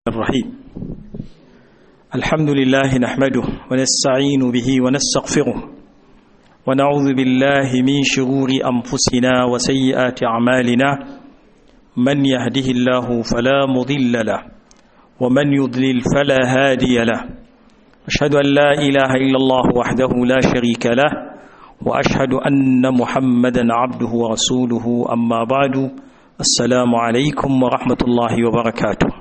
الرحيم الحمد لله نحمده ونستعين به ونستغفره ونعوذ بالله من شرور أنفسنا وسيئات أعمالنا من يهده الله فلا مضل له ومن يضلل فلا هادي له أشهد أن لا إله إلا الله وحده لا شريك له وأشهد أن محمدا عبده ورسوله أما بعد السلام عليكم ورحمة الله وبركاته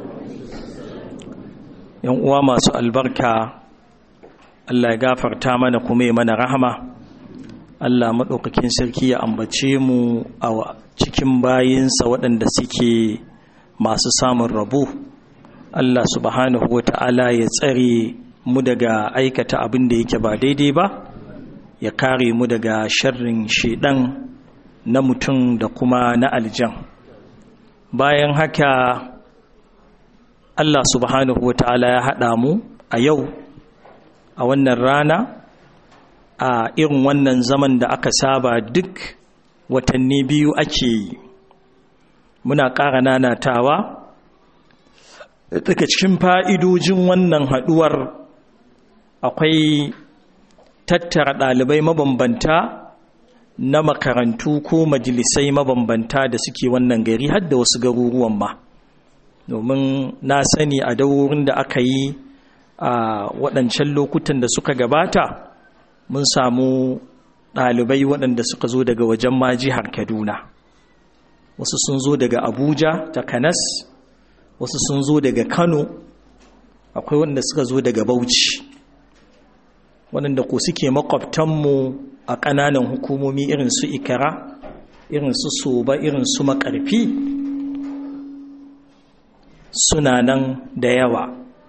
yan uwa masu albarka Allah ya gafarta mana kuma ya mana rahama Allah madaukakin sarki ya ambace mu a cikin bayinsa waɗanda suke masu samun rabo Allah subhanahu wata'ala ya tsare mu daga aikata abin da yake ba daidai ba ya kare mu daga sharrin shedan na mutum da kuma na aljan bayan haka Allah subhanahu wa ta'ala ya haɗa mu a yau a wannan rana a irin wannan zaman da aka saba duk watanni biyu ake yi muna ƙara nanatawa daga cikin fa'idojin wannan haɗuwar akwai tattara ɗalibai mabambanta na makarantu ko majalisai mabambanta da suke wannan gari har da wasu garuruwan ma domin na sani a daurin da aka yi a waɗancan lokutan da suka gabata mun samu ɗalibai waɗanda suka zo daga wajen ma jihar Kaduna wasu sun zo daga Abuja ta Kanas wasu sun zo daga Kano akwai waɗanda suka zo daga Bauchi waɗanda ko suke makwabtanmu a ƙananan hukumomi irin su Ikara irin su Soba irin su Makarfi suna nan da yawa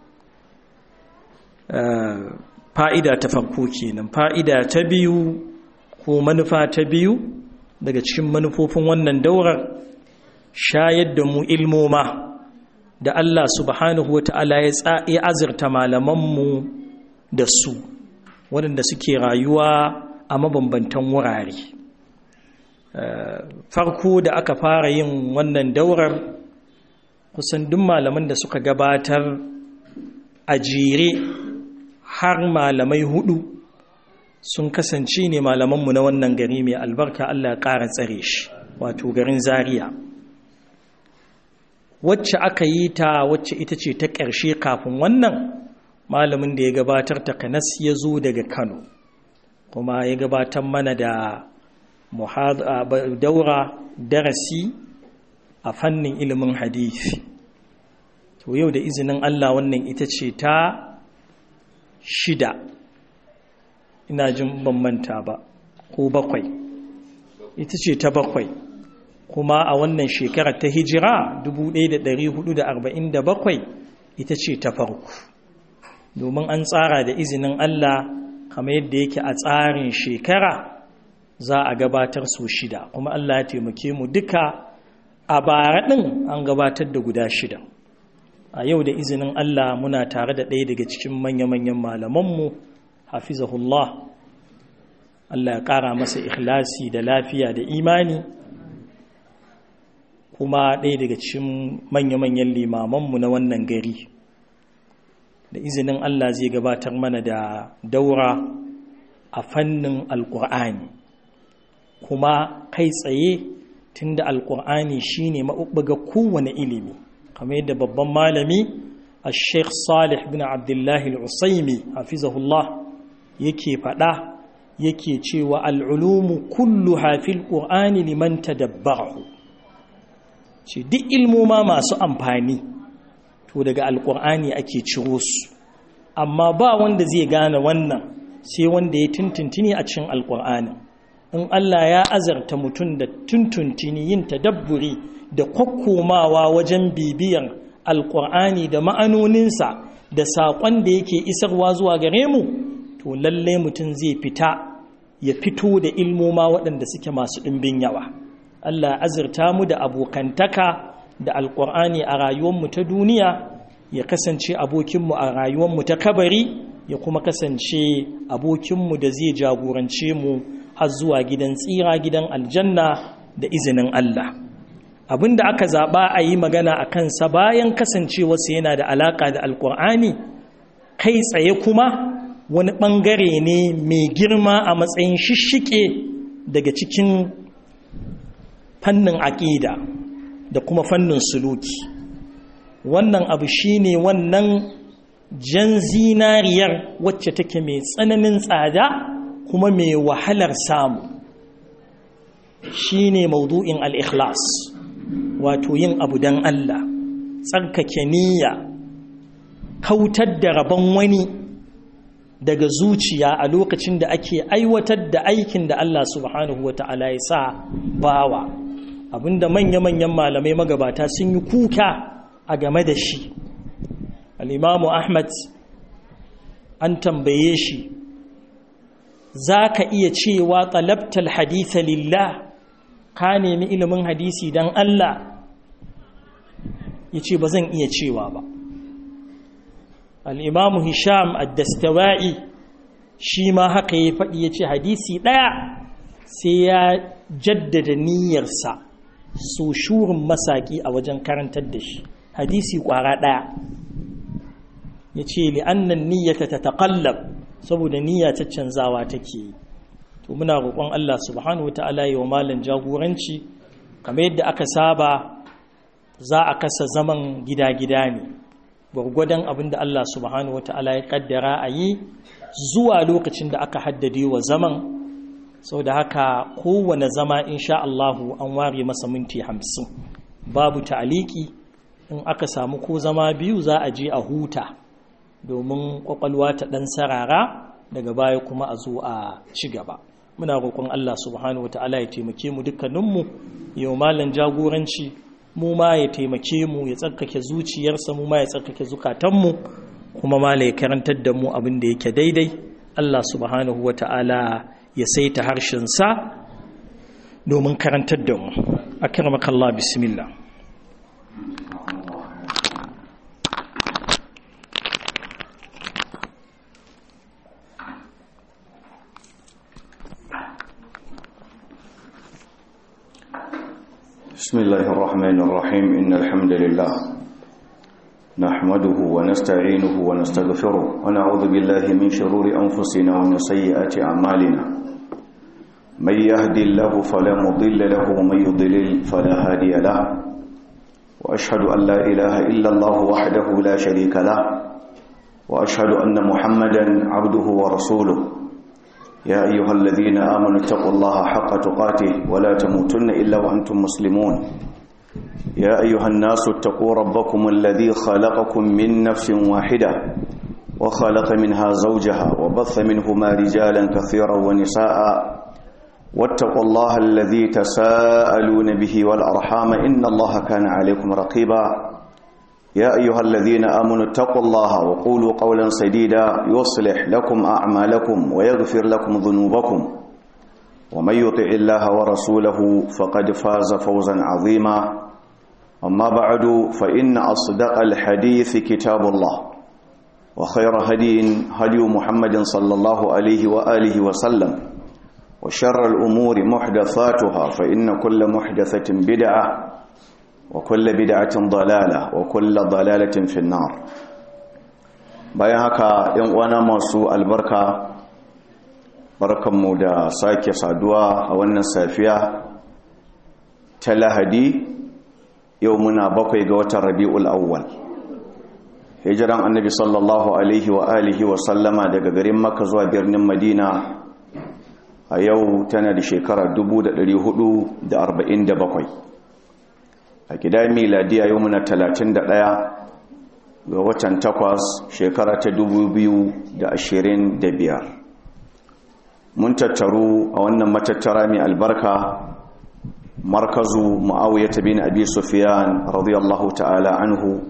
fa'ida ta farko kenan fa'ida ta biyu ko manufa ta biyu daga cikin manufofin wannan daurar shayar da mu ilmoma da Allah subhanahu wata'ala ya azurta malamanmu da su waɗanda suke rayuwa a mabambantan wurare farko da aka fara yin wannan daurar kusan duk malaman da suka gabatar a jere har malamai 4 sun kasance ne malamanmu na wannan gari mai albarka Allah ya ƙara tsare shi wato garin Zaria wacce aka yi ta wacce ita ce ta ƙarshe kafin wannan malamin da ya gabatar ta Kanas ya zo daga Kano kuma ya gabatar mana da daura darasi a fannin ilimin hadisi to yau da izinin Allah wannan ita ce ta 6 ina jin ban manta ba ko 7 ita ce ta 7 kuma a wannan shekarar ta hijira 1447 ita ce ta farko domin an tsara da izinin Allah kamar yadda yake a tsarin shekara za a gabatar su 6 kuma Allah ya taimake mu duka a bara ɗin an gabatar da guda 6 a yau da izinin Allah muna tare da ɗaya daga cikin manya-manyan malamanmu hafizahullah Allah ya ƙara masa ikhlasi da lafiya da imani kuma ɗaya daga cikin manya-manyan limamanmu na wannan gari da izinin Allah zai gabatar mana da daura a fannin alƙur'ani kuma kai tsaye tunda alƙur'ani shine maɓuɓɓuga kowane ilimi kamar yadda babban malami al-sheikh Salih bin Abdullah al-Usaimi hafizahullah yake faɗa yake cewa al-ulumu kulluha fil qur'ani liman tadabbarahu ce duk ilmoma masu amfani to daga alƙur'ani ake ciro su amma ba wanda zai gane wannan sai wanda ya tuntuntuni a cikin alƙur'ani in Allah ya azarta mutum da tuntuntuni yin tadabburi da kwakkomawa wajen bibiyan alƙur'ani da ma'anoninsa da saƙon da yake isarwa zuwa gare mu to lalle mutum zai ya fito da ilmoma waɗanda suke masu ɗimbin yawa Allah azarta mu da abokantaka da alƙur'ani a rayuwarmu ta duniya ya kasance abokinmu a rayuwarmu ta kabari ya kuma kasance abokinmu da zai jagorance mu har zuwa gidan tsira gidan aljanna da izinin Allah abinda aka zaɓa a yi magana a kansa bayan kasancewarsa yana da alaƙa da alƙur'ani kai tsaye kuma wani ɓangare ne mai girma a matsayin shishike daga cikin fannin aƙida da kuma fannin suluki. Wannan abu shine wannan jan zinariyar wacce take mai tsananin tsada kuma mai wahalar samu, shine maudu'in al-ikhlas, wato yin abu dan Allah, tsarkake niyya, kautar da rabon wani daga zuciya a lokacin da ake aiwatar da aikin da Allah subhanahu wata'ala ya sa bawa, abinda manya-manyan malamai magabata sun yi kuka a game da shi. Al-Imamu Ahmad an tambaye shi, za ka iya cewa talabtal haditha lillah, ka nemi ilimin hadisi don Allah? Ya ce ba zan iya cewa ba. Al-Imamu Hisham ad-Dastawa'i shi ma haka ya faɗi, ya ce hadisi ɗaya sai ya jaddada niyyarsa so shurin masaki a wajen karantar da shi, hadisi ƙwara ɗaya. Ya ce li'annan niyyata ta taƙallab, saboda niyya ta canzawa take yi. To muna roƙon Allah subhanahu wa ta'ala yi wa malan jagoranci, kamar yadda aka saba za a kasa zaman gida-gida ne, gwargwadon abin da Allah subhanahu wa ta'ala ya ƙaddara a yi zuwa lokacin da aka haddade wa zaman. Sau da haka kowane zama insha Allahu an ware masa minti 50, babu ta'aliki. In aka samu ko zama biyu za a je a huta domin kwakwalwa ta ɗan sarara, daga baya kuma a zo a ci gaba. Muna roƙon Allah subhanahu wata'ala ya taimake mu dukkaninmu, yau malan jagoranci, mu ma ya taimake mu, ya tsarkake zuciyarsa, mu ma ya tsarkake zukatanmu, kuma mala ya karantar da mu abin da yake daidai. Allah subhanahu wata'ala ya saita harshensa domin karantar da mu. Akramakallah, bismillah. بسم الله الرحمن الرحيم. إن الحمد لله نحمده ونستعينه ونستغفره ونعوذ بالله من شرور أنفسنا ومن سيئات أعمالنا. من يهد الله فلا مضل له ومن يضلل فلا هادي له، وأشهد أن لا إله إلا الله وحده لا شريك له، وأشهد أن محمدا عبده ورسوله. يا أيها الذين آمنوا اتقوا الله حق تقاته ولا تموتن إلا وأنتم مسلمون. يا أيها الناس اتقوا ربكم الذي خلقكم من نفس واحدة وخلق منها زوجها وبث منهما رجالا كثيرا ونساء، واتقوا الله الذي تساءلون به والأرحام إن الله كان عليكم رقيبا. يا أيها الذين آمنوا اتقوا الله وقولوا قولا سديدا يصلح لكم أعمالكم ويغفر لكم ذنوبكم، ومن يطع الله ورسوله فقد فاز فوزا عظيما. أما بعد، فإن أصدق الحديث كتاب الله، وخير هدي محمد صلى الله عليه وآله وسلم، وشر الأمور محدثاتها، فإن كل محدثة بدعة وكل بدعة ضلالة وكل ضلالة في النار. bayan haka ‘yan uwana masu albarka, barkanmu da sake saduwa a wannan safiya ta Lahadi. Yau muna 7 ga watan Rabi'ul Awwal, hijiran annabi sallallahu alaihi wa alihi wa sallama daga garin Makka zuwa birnin Madina a yau tana da shekara 1447. A gida miladiya yau muna 31 ga watan 8 shekara ta 2025. Mun tattaru a wannan matattara mai albarka, markazu Muawiyah bin Abi Sufyan radiyallahu ta'ala anhu,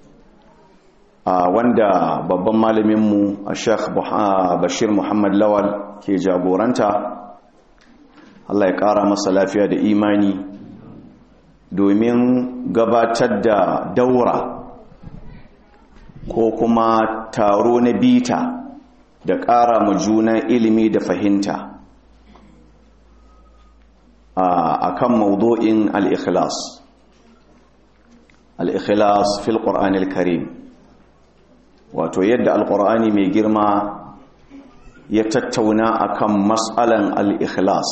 wanda babban malaminmu a Sheikh Bashir Muhammad Lawal ke jagoranta. Allah ya ƙara masa lafiya da imani, domin gabatar da daura ko kuma taro na bita da ƙara ma juna ilimi da fahimta a kan mawdu'in al-ikhlas. al-ikhlas fil qur'anil karim, wato yadda al-qur'ani mai girma ya tattauna akan mas'alan al-ikhlas.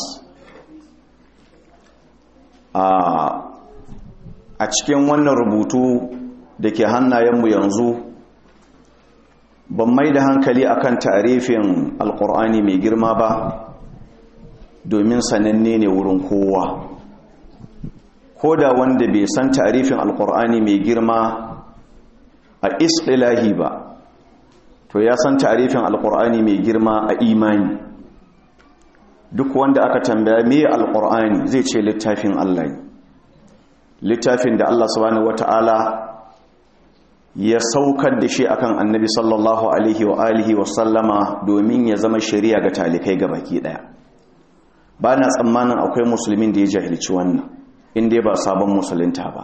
A cikin wannan rubutu da ke hannayenmu yanzu ban mai da hankali akan ta'arifin al-qur'ani mai girma ba, domin sananne ne wurin kowa. Ko da wanda bai san ta'arifin al-qur'ani mai girma a istilahi ba, to ya san ta'arifin al-qur'ani mai girma a imani. Duk wanda aka tambaya me al-qur'ani zai ce littafin Allah ne, littafin da Allah subhanahu wata'ala ya saukar da shi akan annabi sallallahu alaihi wa alihi wa sallama domin ya zama shari'a ga talikai gabaki daya. Ba na tsammanin akwai musulmin da ya jahilci wannan, inda ba sabon musulunta ba.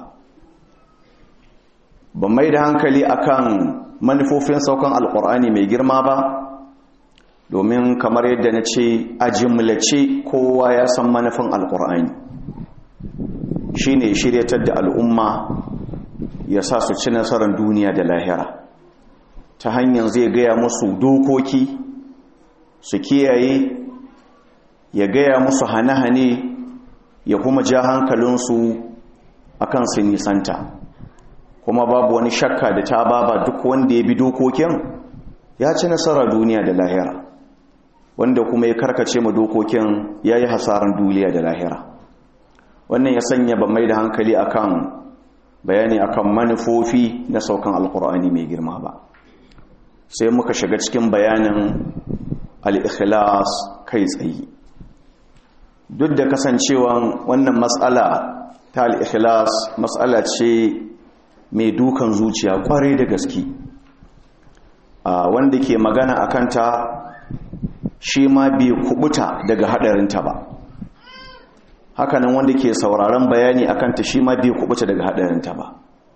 Ban mai da hankali akan manufofin saukan alkur'ani mai girma ba, domin kamar yadda na ce a jimlace kowa ya san manufin alkur'ani shi ne shiryatar da al'umma, ya sa su ci nasarar duniya da lahira ta hanyar zai gaya musu dokoki su kiyaye, ya gaya musu hane-hane, ya kuma ja hankalinsu akan su nisanta. Kuma babu wani shakka da ta baba duk wanda ya bi dokokin ya ci nasarar duniya da lahira, wanda kuma ya karkace ma dokokin ya yi hasaran duniya da lahira. Wannan ya sanya ba mai da hankali akan bayani akan manufofi na saukan alkur'ani mai girma ba, sai muka shiga cikin bayanin al-ikhlas kai tsaye. Duk da kasancewan wannan matsala ta al-ikhlas matsala ce mai dukan zuciya kwarai da gaske, wanda ke magana a kanta shi ma bai kubuta daga hadarinta ba, hakanan wanda ke sauraron bayani a kanta shi ma bai kubuta daga hadarinta ba.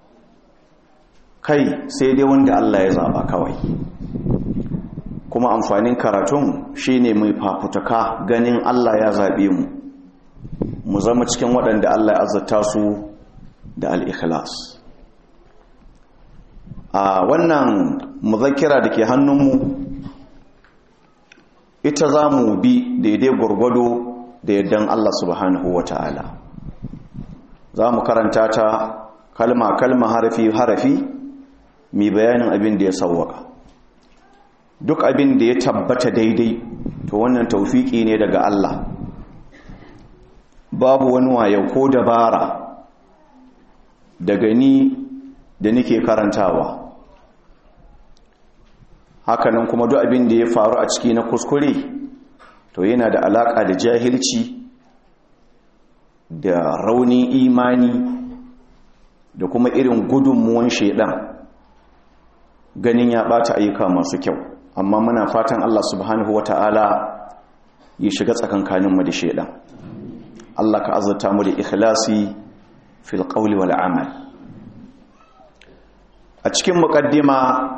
Kai sai dai wanda Allah ya zaba kawai. Kuma amfanin karatun shine mai fafutuka ganin Allah ya zabe mu zama cikin waɗanda Allah ya azzata su da al-ikhlas. A wannan muzakkira da ke hannunmu ita za mu bi daidai gwargwado da yardan Allah subhanahu wa ta'ala. Za mu karanta ta kalma-kalma harafi-harafi mai bayanin abin da ya sauwaka. Duk abin da ya tabbata daidai to wannan taufiki ne daga Allah. Babu wani wayo ko dabara daga ni da nake karantawa. Hakanan kuma duk abin da ya faru a ciki na kuskure to yana da alaka da jahilci da raunin imani da kuma irin gudunmuwan shedan ganin ya bata ayyuka masu kyau. Amma muna fatan Allah subhanahu wata'ala ya shiga tsakankaninmu da shedan. Allah ka azurta mu da ikhlasi fil qawli wal amal. A cikin muqaddima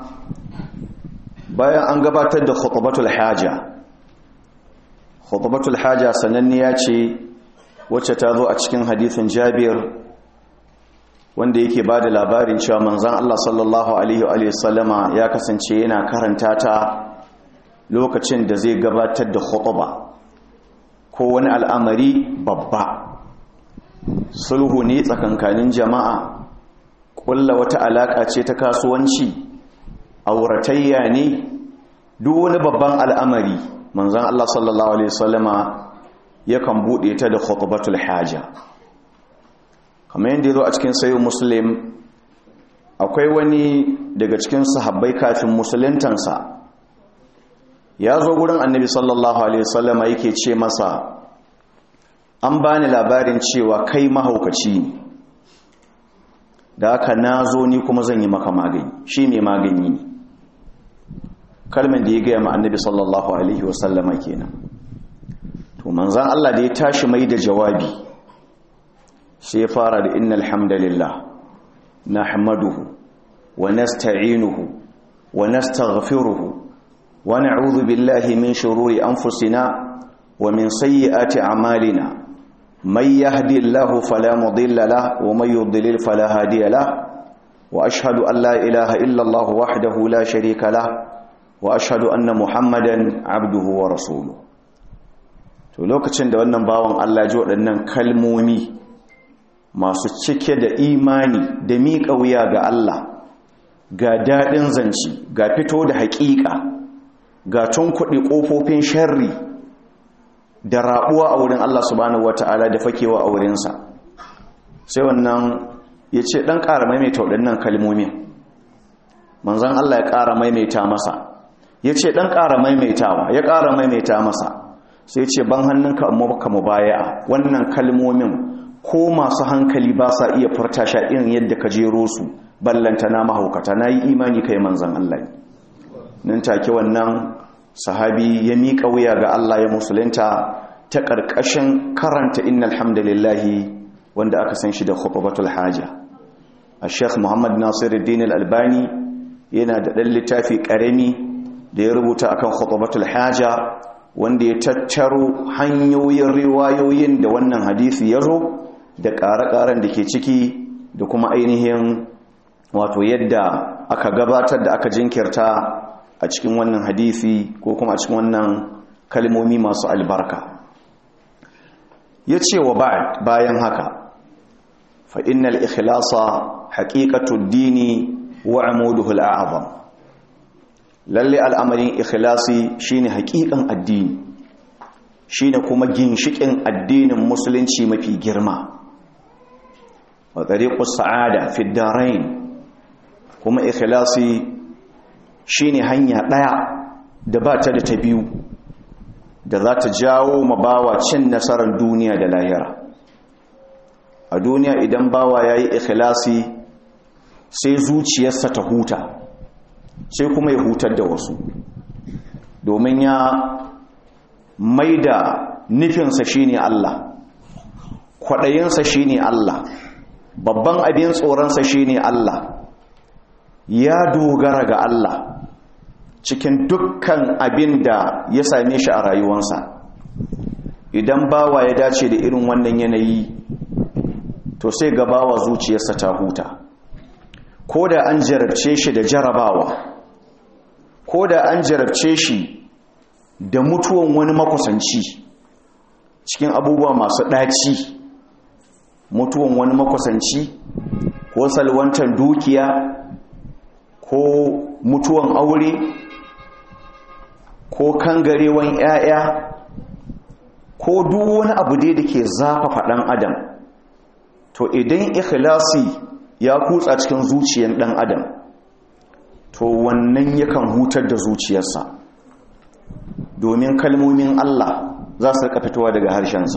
bayan an gabatar da khutbatul haja. Khutbatul haja sananniya ce wacce ta zo a cikin hadisin Jabir wanda yake bada labarin cewa manzon Allah sallallahu alaihi wa sallama ya kasance yana karanta ta lokacin da zai gabatar da khutba ko wani al'amari babba. Sulhu ne tsakankanin jama'a, kulla wata alaka ce ta kasuwanci, auratayya ne, duk wani babban al'amari manzon Allah sallallahu alaihi wasallama yakan bude ta da khutbatul haja. Kamar yadda yazo a cikin sahih Muslim, akwai wani daga cikin sahabbai kafin musuluntansa ya zo gurin annabi sallallahu alaihi wasallama yake ce masa, an bani labarin cewa kai mahaukaci ne, da haka na zo ni kuma zan yi maka magani. Shi ne magani ne, kalmar da ya gaya ma annabi sallallahu alaihi wasallama kenan. To manzan Allah da ya tashi mai da jawabi sai ya fara da innal hamdalillah nahmaduhu wa nasta'inuhu wa nastaghfiruhu wa na'udhu billahi min shururi anfusina wa min sayyiati a'malina may yahdihillahu fala mudilla lahu wa may yudlil fala hadiya lahu وأشهد أن لا إله إلا الله وحده لا شريك له وأشهد أن محمدا عبده ورسوله. to lokacin da wannan bawan Allah ji waɗannan kalmomi masu cike da imani da miƙa wuya ga Allah, ga daɗin zanci, ga fito da haƙiƙa, ga tunkuɗe ƙofofin sharri da raɓuwa a wurin Allah subhanahu wata'ala da fakewa a wurinsa, sai wannan ya ce ɗan ƙara maimaita waɗannan kalmomin. Manzon Allah ya ƙara maimaita masa, ya ce ɗan ƙara maimaitawa, ya ƙara maimaita masa, sai ce ban hannunka amma baka mubaya'a. Wannan kalmomin ko masu hankali ba sa iya furta sha irin yadda ka jero su, ballanta na mahaukata. Na yi imani kai manzon Allah. Nan take wannan sahabi ya miƙa wuya ga Allah, ya musulunta ta ƙarƙashin karanta innal hamdalillahi, wanda aka san shi da khutbatul haja. Sheikh Muhammad Nasiruddin Al-Albani yana da ɗan littafi ƙarami da ya rubuta akan khutbatul haja, wanda ya tattaro hanyoyin riwayoyin da wannan hadisi ya zo da ƙare-ƙaren da ke ciki, da kuma ainihin wato yadda aka gabatar da aka jinkirta a cikin wannan hadisi ko kuma a cikin wannan kalmomi masu albarka. Ya ce wa bayan haka, fa innal ikhlasa haqiqatud dini wa amuduhu al'azam. Lalle al'amarin ikhlasi shine haƙiƙan addini, shine kuma ginshiƙin addinin musulunci mafi girma, wa tariqus sa'ada fi darain. Kuma ikhlasi shine hanya ɗaya da ba ta da ta biyu da za ta jawo mabawa cin nasarar duniya da lahira. A duniya idan bawa yayi ikhlasi, sai zuciyarsa ta huta, sai kuma ya hutar da wasu, domin ya maida nufinsa shine Allah, kwaɗayinsa shine Allah, babban abin tsoronsa shine Allah, ya dogara ga Allah cikin dukkan abin da ya same shi a rayuwansa. Idan bawa ya dace da irin wannan yanayi, to sai ga bawa zuciyarsa ta huta. Ko da an jarabce shi da jarabawa, ko da an jarabce shi da mutuwan wani makusanci cikin abubuwa masu ɗaci, mutuwan wani makusanci ko salwantar dukiya ko mutuwan aure ko kangarewan 'ya'ya ko duk wani abu dai da ke zafafa ɗan adam, to idan ikhlasi ya kutsa cikin zuciyar ɗan adam, to wannan yakan hutar da zuciyarsa, domin kalmomin Allah za su rika fitowa daga harshensa.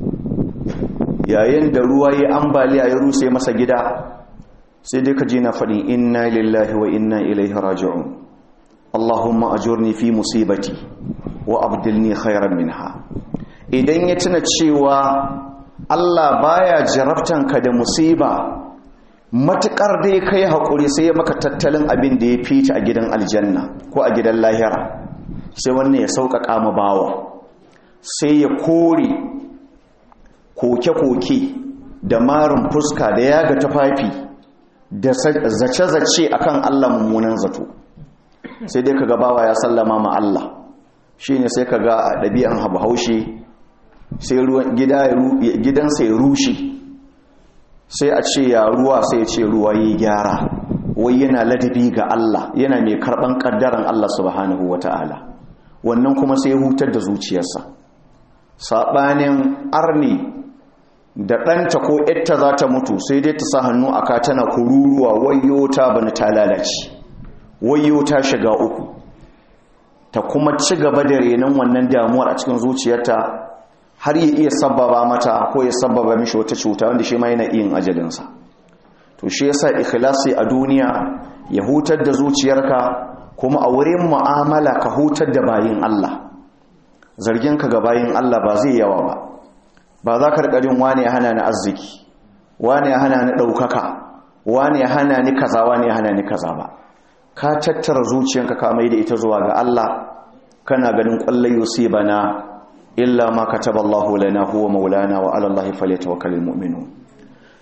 Yayin da ruwa ya ambaliya ya ruse masa gida, sai dai ka ji na faɗin inna lillahi wa inna ilaihi raji'un, Allahumma ajurni fi musibati wa abdilni khairan minha. Idan ya tuna cewa Allah baya jarabtanka da musiba, matuƙar dai kai haƙuri, sai ya maka tattalin abin da ya fita a gidan aljanna ko a gidan lahira, sai wannan ya sauƙaƙa ma bawa, sai ya kore koke-koke da marin fuska da yaga tufafi da zace-zace akan Allah mummunan zato. Sai dai kaga bawa ya sallama ma Allah. Shine sai kaga ɗabi'an Bahaushe, sai gidansa ya rushe, sai a ce ya ruwa, sai ya ce ruwa yi gyara, wai yana ladabi ga Allah, yana mai karɓan ƙaddaran Allah subhanahu wata'ala. Wannan kuma sai hutar da zuciyarsa. Saɓanin arni da ɗanta ko ƴatta za ta mutu, sai dai ta sa hannu a ka tana kururuwa, wayyo ta bani ta lalace, wayyo ta shiga uku, ta kuma ci gaba da renon wannan damuwar a cikin zuciyarta, har ya iya sabbaba mata ko ya sabbaba mishi wata cuta wanda shi ma yana iya ajalinsa. To shi yasa ikhlasi a duniya ya hutar da zuciyarka, kuma a wurin mu'amala ka hutar da bayin Allah. Zarginka ga bayin Allah ba zai yawa ba. Ba za ka rikajin wani ya hana ni arziki, wani ya hana ni ɗaukaka, wani ya hana ni kaza, wani ya hana ni kaza ba. Ka tattara zuciyanka ka mai da ita zuwa ga Allah, kana ganin ƙwallon yusibana illa ma kataballahu lana huwa maulana wa ala Allahi falyatawakkalul mu'minun.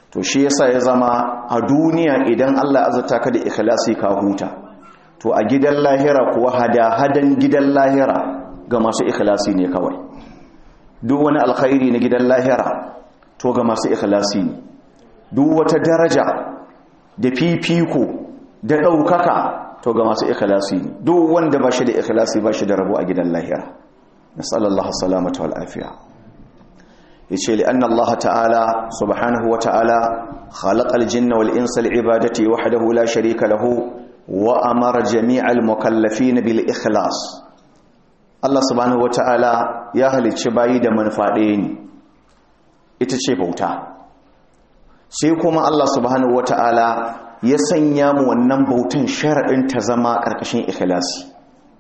to shi yasa ya zama a duniya idan Allah azurta ka da ikhlasi ka huta, to a gidan lahira kuwa hada-hadan gidan lahira ga masu ikhlasi ne kawai. Duk wani alkhairi na gidan lahira to ga masu ikhlasi ne. Duk wata daraja da fifiko da ɗaukaka to ga masu ikhlasi ne. Duk wanda ba shi da ikhlasi ba shi da rabo a gidan lahira. Nasallallahu salamata wal afiya. yace li anna Allah ta'ala subhanahu wa ta'ala khalaqal jinna wal insa li ibadati wahdahu la sharika lahu wa amara jami'al mukallafin bil ikhlas. Allah subhanahu wa ta'ala ya halicci bayi da manufa ɗaya ne, ita ce bauta. Sai kuma Allah subhanahu wa ta'ala ya sanya mu wannan bautan sharaɗin ta zama ƙarƙashin ikhlasi.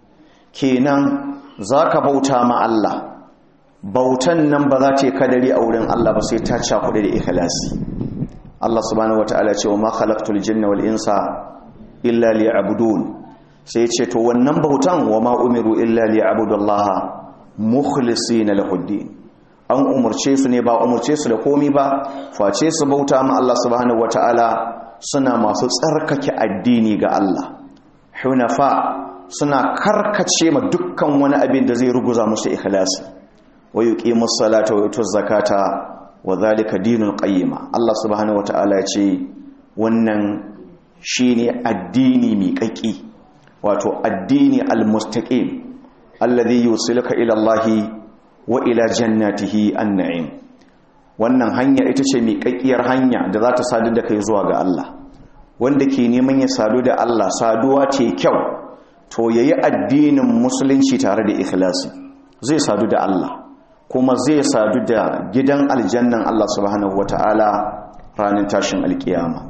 Kenan zaka bauta ma Allah, bautan nan ba za ta yi kadari a wurin Allah ba sai ta cakuɗe da ikhlasi. Allah subhanahu wataala ce wa ma khalaqtul jinna wal insa illa liya'budun, sai ce to wannan bautan wa ma umiru illa liya'budullaha mukhlisina lahuddin, an umurce su ne ba umurce su da komi ba face su bauta ma Allah subhanahu wataala suna masu tsarkake addini ga Allah, hunafa suna karkace ma dukkan wani abin da zai ruguza musu ikhlasi, wa yuqimus salata wa yutuz zakata wa dhalika dinul qayyima. Allah subhanahu wataala ya ce wannan shine addini miƙaƙi, wato addini almustaqim alladhi yusiluka ila Allah wa ila jannatihi an-na'im. Wannan hanya ita ce miƙaƙiyar hanya da za ta sadu da kai zuwa ga Allah. Wanda ke neman ya sadu da Allah saduwa ce kyau, to yayi addinin musulunci tare da ikhlasi, zai sadu da Allah kuma zai sadu da gidan aljannan Allah subhanahu wata'ala ranar tashin alkiyama.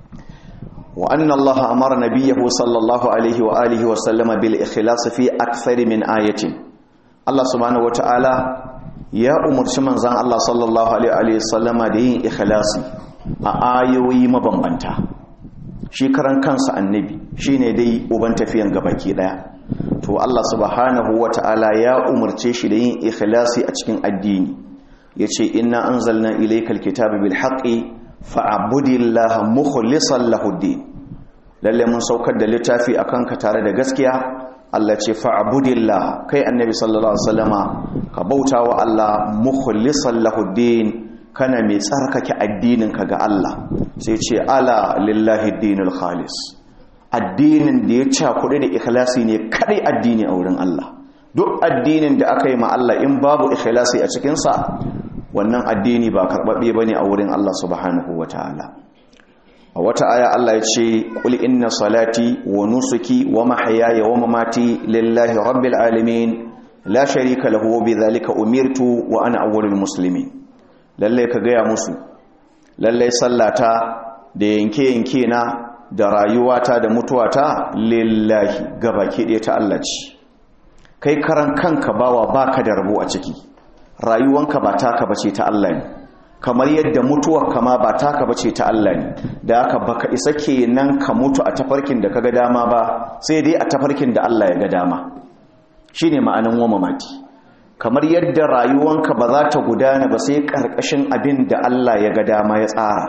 wa anna Allah amara nabiyahu sallallahu alaihi wa alihi wa sallama bil ikhlas fi akthar min ayatin. Allah subhanahu wata'ala ya umarci manzon Allah sallallahu alaihi wa sallama da yin ikhlasi a ayoyi mabambanta. Shi karan kansa annabi shine dai uban tafiyan gabaki daya, to Allah subhanahu wata'ala ya umarce shi da yin ikhlasi a cikin addini. Yace inna anzalna ilaykal kitaba bil haqqi fa'budillaha mukhlishan lahuddin. Lalle mun saukar da littafi akan ka tare da gaskiya. Allah ce fa'budillah, kai annabi sallallahu alaihi wasallama ka bautawa Allah mukhlishan lahuddin, kana mai tsarkake addininka ga Allah. Sai ce ala lillahi dinul khalis, addinin da ya cakuɗe da ikhlasi ne kadai addini a wurin Allah. Duk addinin da aka yi ma Allah in babu ikhlasi a cikinsa, wannan addini ba karɓaɓɓe ba ne a wurin Allah subhanahu wa ta'ala. A wata aya Allah ya ce qul inna salati wa nusuki wa mahyaya wa mamati lillahi rabbil alamin la sharika lahu wa bidhalika umirtu wa ana awwalul muslimin. Lalle ka gaya musu, lalle sallata da yanke na da rayuwata da mutuwata lillahi gabaki ɗaya ta Allah ce. Kai karan kanka bawa baka da rabo a ciki, rayuwanka ba taka bace ta Allah ne, kamar yadda mutuwarka ma ba taka bace ta Allah ne. Da haka baka isa kenan ka mutu a tafarkin da kaga dama ba, sai dai a tafarkin da Allah ya ga dama. Shine ma'anan wa mamati. Kamar yadda rayuwanka ba za ta gudana ba sai ƙarƙashin abin da Allah ya ga dama ya tsara.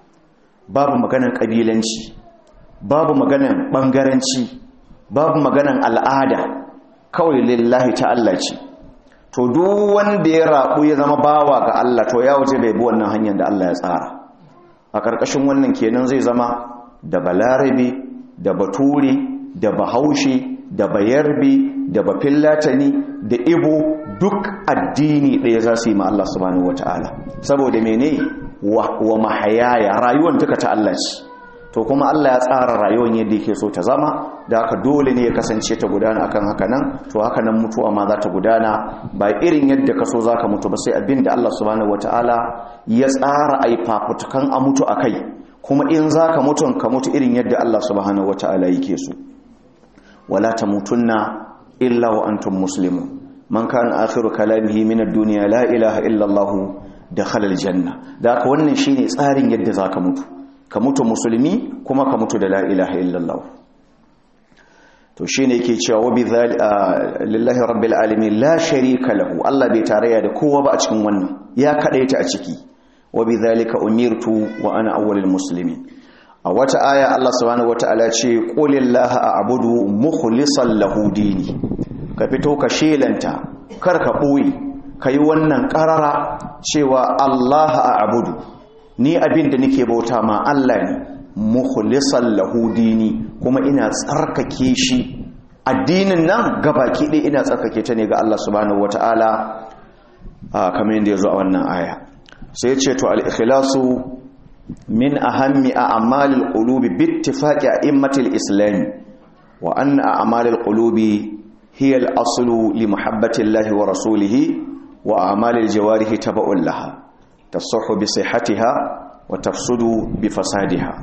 Babu maganan ƙabilanci, babu maganan ɓangaranci, babu maganan al'ada, kawai lillahi ta Allah ce. To duk wanda ya rabu ya zama bawa ga Allah, to ya wuce bai bi wannan hanyar da Allah ya tsara. A ƙarƙashin wannan kenan zai zama da balarabe, da bature, da bahaushe, da bayarbe, da bafillatani, da ibo, duk addini ɗaya za su yi ma Allah subhanahu wata'ala. Saboda mene wa mahayaya, rayuwar duka ta Allah ce. To kuma Allah ya tsara rayuwar yadda yake so ta zama, da haka dole ne ya kasance ta gudana akan haka nan. To haka nan mutuwa ma za ta gudana ba irin yadda ka so za ka mutu ba, sai abin da Allah subhanahu wata'ala ya tsara a yi fafutukan a mutu a kai. Kuma in za ka mutu irin yadda Allah subhanahu wata'ala yake so. Wala tamutunna illa wa antum muslimun. Man kana akhiru kalamihi min ad-dunya la ilaha illa Allah dakhala al-janna. Da haka wannan shine tsarin yadda zaka mutu. Ka mutu musulmi kuma ka mutu da la ilaha illa Allah. To shine yake cewa wa bi lillahi rabbil alamin la sharika lahu. Allah bai tarayya da kowa ba a cikin wannan. Ya kadaita a ciki. wa bidhalika umirtu wa ana awwalul muslimin. A wata aya Allah subhanahu wata'ala ce qulillaha a'budu mukhlishan lahu dini. Ka fito ka shelanta, kar ka boye, kai wannan karara cewa Allah a'budu, ni abin da nake bauta ma Allah ne, mukhlishan lahu dini, kuma ina tsarkake shi. Addinin nan gabaki ɗaya ina tsarkake ta ne ga Allah subhanahu wata'ala, kamar yadda ya zo a wannan aya. Sai ya ce to al-ikhlasu min ahammi a'malil qulubi bi ittifaqi a'immatil islam, wa anna a'malil qulubi hiya al-aslu li muhabbati Allah wa rasulihi, wa a'malil jawarihi tab'un laha tasahhu bi sihhatiha wa tafsudu bi fasadiha.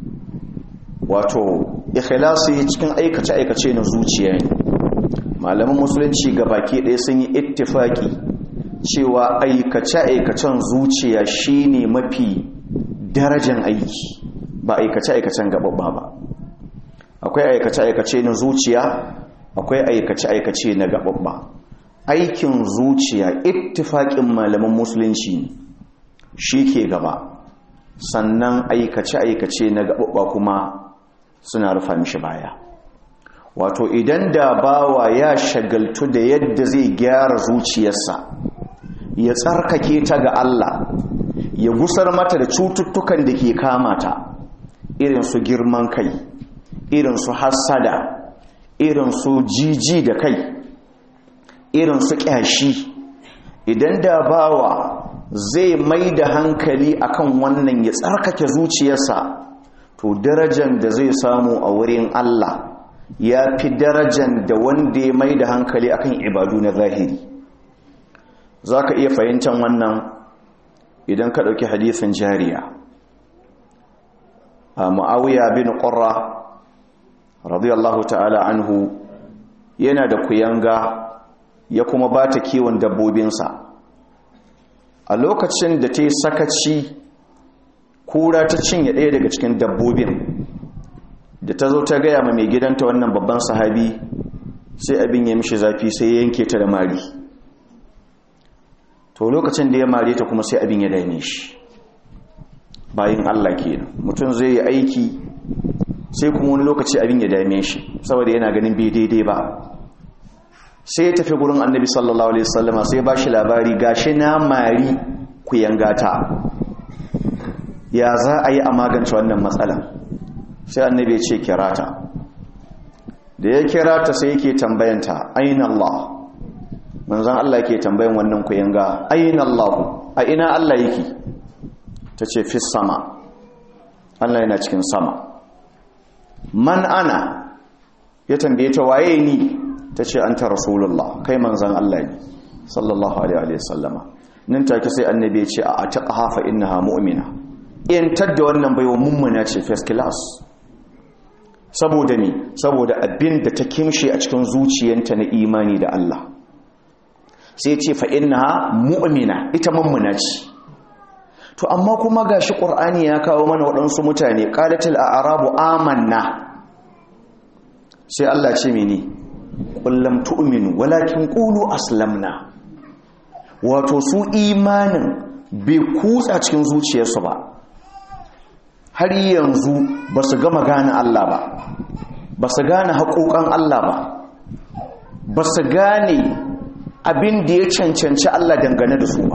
Wato ikhlasi cikin aikace na zuciya ne. Malaman musulunci gabaki ɗaya sun yi ittifaki cewa aikace-aikacen zuciya shine mafi darajan aiki, ba aikace-aikacen gaɓaɓɓa ba. Akwai aikace-aikace na zuciya, akwai aikace-aikace na gaɓaɓɓa. Aikin zuciya ittifaƙin malaman musulunci shi ke gaba, sannan aikace-aikace na gaɓaɓɓa kuma suna rufa mishi baya. Wato idan da bawa ya shagaltu da yadda zai gyara zuciyarsa, ya tsarkake ta ga Allah, ya gusar mata da cututtukan da ke kamata, irin su girman kai, irin su hassada, irin su jiji da kai, irin su ƙyashi. Idan da bawa zai mai da hankali akan wannan, ya tsarkake zuciyarsa, to darajar da zai samu a wurin Allah ya fi darajar da wanda ya mai da hankali akan ibadu na zahiri. Za ka iya fahimtar wannan idan ka ɗauki hadisin jariya. Mu'awiya bin Qurra radiyallahu ta'ala anhu yana da kuyanga, ya kuma ba ta kiwon dabbobinsa. A lokacin da ta yi sakaci, kura ta cinye ɗaya daga cikin dabbobin, da ta zo ta gaya ma mai gidanta wannan babban sahabi, sai abin ya mishi zafi, sai ya yanke ta da mari. To lokacin da ya mare ta kuma sai abin ya dame shi. Bayin Allah kenan, mutum zai yi aiki sai kuma wani lokaci abin ya dame shi saboda yana ganin bai daidai ba. Sai ya tafi gurin Annabi sallallahu alaihi wasallama, sai ba shi labari, gashi na mari ku yangata, ya za a yi a magance wannan matsalan? Sai Annabi ya ce kirata. Da ya kirata sai yake tambayanta, aina Allah? Manzon Allah yake tambayan wannan kuyanga, aina Allah? A ina Allah yake? Tace fis sama. Allah yana cikin sama. Man ana? Ya tambaye ta waye ni? Tace anta rasulullah, kai manzon Allah ne sallallahu alaihi wa sallama. Nan take sai Annabi ya ce a ataqaha fa innaha mu'mina. In tadda wannan baiwa mummuna ce first class. Saboda ni, saboda abin da ta kimshe a cikin zuciyarta na imani da Allah. Sai ce fa innaha mu'mina, ita mummuna ce. To amma kuma gashi Qur'ani ya kawo mana waɗansu mutane, qalatil a'rabu amanna. Sai Allah ce mene? Qul lam tu'minu walakin qulu aslamna. Wato su imanin bai kutsa cikin zuciyarsu ba. Har yanzu ba su gama gane Allah ba, ba su gane haƙoƙan Allah ba, ba su gane abin da ya cancanci Allah dangane da su ba.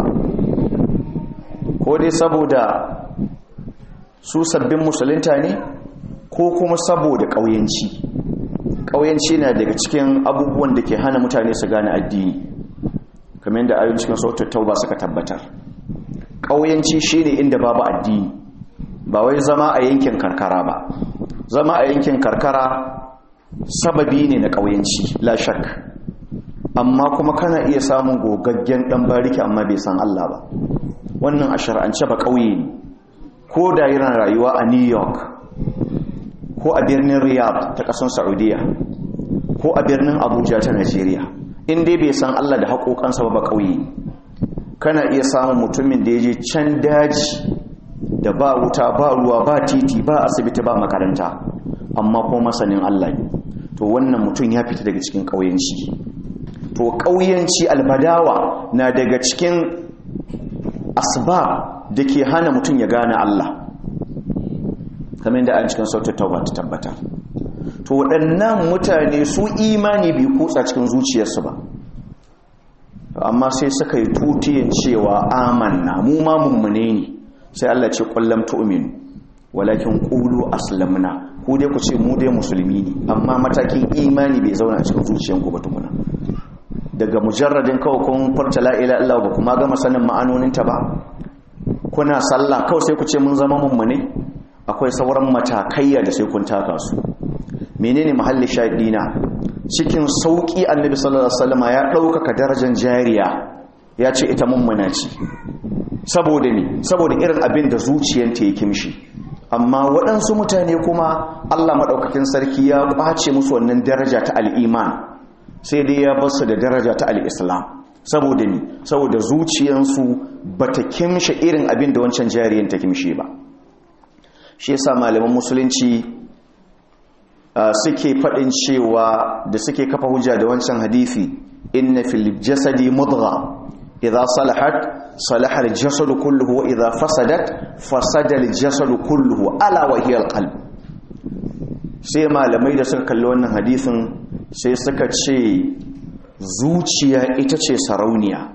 Ko dai saboda su sabbin musulunta ne, ko kuma saboda ƙauyanci. Ƙauyanci na daga cikin abubuwan da ke hana mutane su gane addini, kamar yadda ayoyin cikin suratul Tauba suka tabbatar. Ƙauyanci shine inda babu addini, ba wai zama a yankin karkara ba. Zama a yankin karkara sababi ne na ƙauyanci, la shak. Amma kuma kana iya samun gogaggen ɗan bariki amma bai san Allah ba. Wannan a shar'ance ba ƙauye ne. Ko da yana rayuwa a New York, ko a birnin Riyadh ta ƙasar Saudiya, ko a birnin Abuja ta Najeriya, in dai bai san Allah da haƙoƙansa ba ƙauye ne. Kana iya samun mutumin da ya je can daji da ba wuta, ba ruwa, ba titi, ba asibiti, ba makaranta, amma kuma masanin Allah ne. To wannan mutum ya fita daga cikin ƙauyenci. To ƙauyenci, albadawa, na daga cikin asbab da ke hana mutum ya gane Allah, kamar da an cikin sautar tauba ta tabbata. To waɗannan mutane su imani bai kutsa cikin zuciyarsu ba, amma sai suka yi tutiyin cewa amanna, mu ma mummune ne. Sai Allah ce kullam tu'minu walakin qulu aslamna, ku dai ku ce mu dai musulmi ne, amma matakin imani bai zauna a cikin zuciyanku ba tukuna. Daga mujarradin kawai kun furta la ilaha illallah ba kuma gama sanin ma'anoninta ba, kuna sallah kawai sai ku ce mun zama mummune. Akwai sauran matakaiya da sai kun taka su. Menene mahallin shahidina? Cikin sauki annabi sallallahu alaihi wasallam ya ɗaukaka darajar jariya, ya ce ita mummuna ce. Saboda ne, saboda irin abin da zuciyanta ya kimshi. Amma waɗansu mutane kuma Allah maɗaukakin sarki ya ƙwace musu wannan daraja ta al'iman, sai dai ya basu da daraja ta al'islam. Saboda ne, saboda zuciyansu ba ta kimshe irin abin da wancan jariyan ta kimshe ba. Shi yasa malaman musulunci suke faɗin cewa da suke kafa hujja da wancan hadisi, inna fil jasadi mudgha idza salahat salaha al-jasad kulluhu wa idha fasadat fasada al-jasad kulluhu ala wa hiya al-qalb. Sai malamai da suka kalli wannan hadisin sai suka ce zuciya ita ce sarauniya.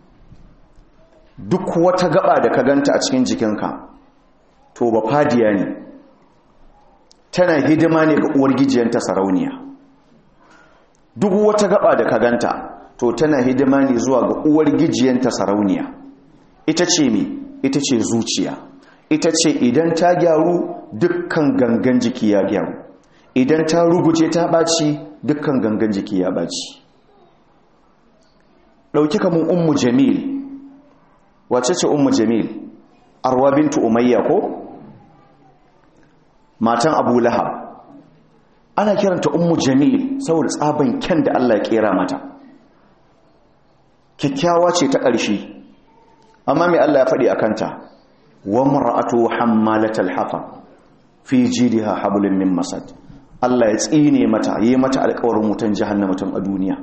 Duk wata gaba da ka ganta a cikin jikinka to ba fadiya ne, tana hidima ne ga uwar gijiyanta sarauniya. Duk wata gaba da ka ganta to tana hidima ne zuwa ga uwar gijiyanta sarauniya. Ita ce me? Ita ce zuciya. Ita ce idan ta gyaru dukkan gangan jiki ya gyaru, idan ta ruguje ta ɓaci dukkan gangan jiki ya ɓaci. ɗauki kamun ummu jamil. Wace ce ummu jamil? Arwa bintu umayya ko? Matan Abu Lahab. Ana kiranta ummu jamil saboda tsaban kyan da Allah ya kera mata. Kyakkyawa ce ta ƙarshe. Amma mai Allah ya faɗi a kanta? Wa mar'atu hammalatal hatab fi jidha hablum min masad. Allah ya tsine mata, yi mata alƙawarin wutan jahannama tun a duniya.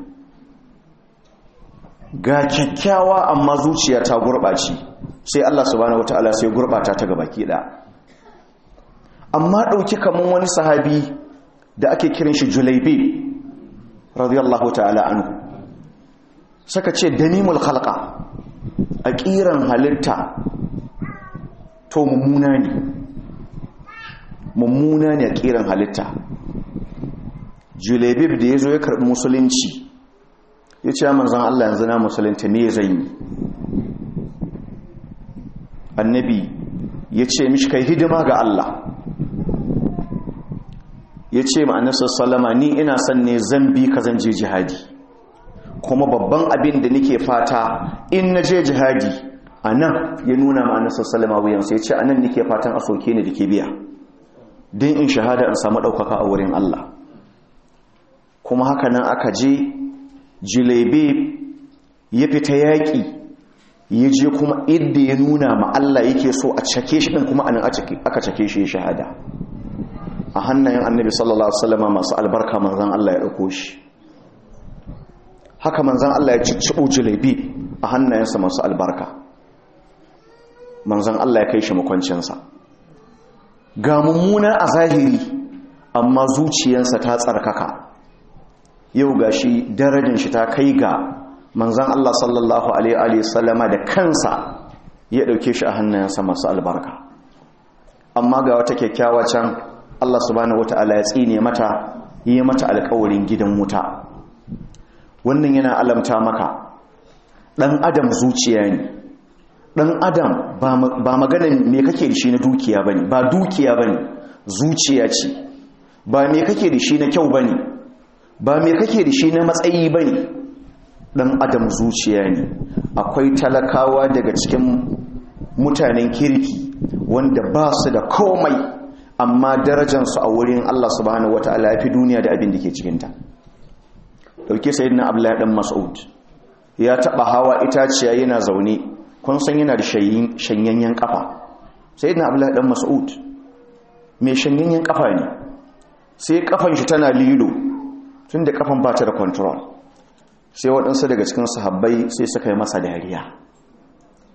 Ga kyakkyawa amma zuciya ta gurɓace, sai Allah subhanahu wataala sai gurɓata ta gabaki ɗaya. Amma ɗauki kaman wani sahabi da ake kiran shi Julaybi radiyallahu ta'ala anhu, saka ce danimul khalqa, a ƙiran halitta to mummuna ne a ƙiran halitta. Julaybi da ya zo ya karɓi musulunci ya ce manzan Allah yanzu na musulunta me zan yi? Annabi ya ce mishi kai hidima ga Allah. Ya ce ma'anarsa salama, ni ina son ne zan bi ka zan je jihadi, kuma babban abin da nake fata in na je jihadi a nan, ya nuna ma'anarsa salama wuyansa, ya ce a nan nake fatan a soke ni da ke biya don in shahada in samu ɗaukaka a wurin Allah. Kuma haka nan aka je, Julaybi ya fita yaƙi, ya je kuma idda ya nuna ma Allah yake so a cake shi ɗin, kuma anan aka cake shi ya shahada a hannayen Annabi sallallahu alaihi wasallam masu albarka. Manzon Allah ya ɗauko shi haka, manzon Allah ya cicciɓo Julaybi a hannayensa masu albarka. Manzon Allah ya kai shi makwancinsa. Ga mummuna a zahiri amma zuciyarsa ta tsarkaka. Yau ga shi darajin shi ta kai ga manzan Allah sallallahu alaihi wasallama da kansa ya dauke shi a hannayensa masu albarka. Amma ga wata kyakkyawa can Allah subhanahu wataala ya tsine mata, yi mata alƙawarin gidan wuta. Wannan yana alamta maka dan adam zuciya ne. Dan adam ba maganin me kake da shi na dukiya bane, ba dukiya bane, zuciya ce. Ba me kake da shi na kyau bane, ba me kake da shi na matsayi ba ne. ɗan adam zuciya ne. Akwai talakawa daga cikin mutanen kirki wanda ba su da komai, amma darajansu a wurin Allah subhanahu wata'ala ya fi duniya da abin da ke cikinta. ɗauke sayyidina Abdullahi ɗan Mas'ud, ya taɓa hawa itaciya yana zaune, kun san yana da shanyayyen ƙafa. Sayyidina Abdullahi ɗan Mas'ud mai shanyayyen ƙafa ne, sai ƙafan shi tana lilo tun da kafan bata da control. Sai waɗansu daga cikin sahabbai sai suka yi masa dariya,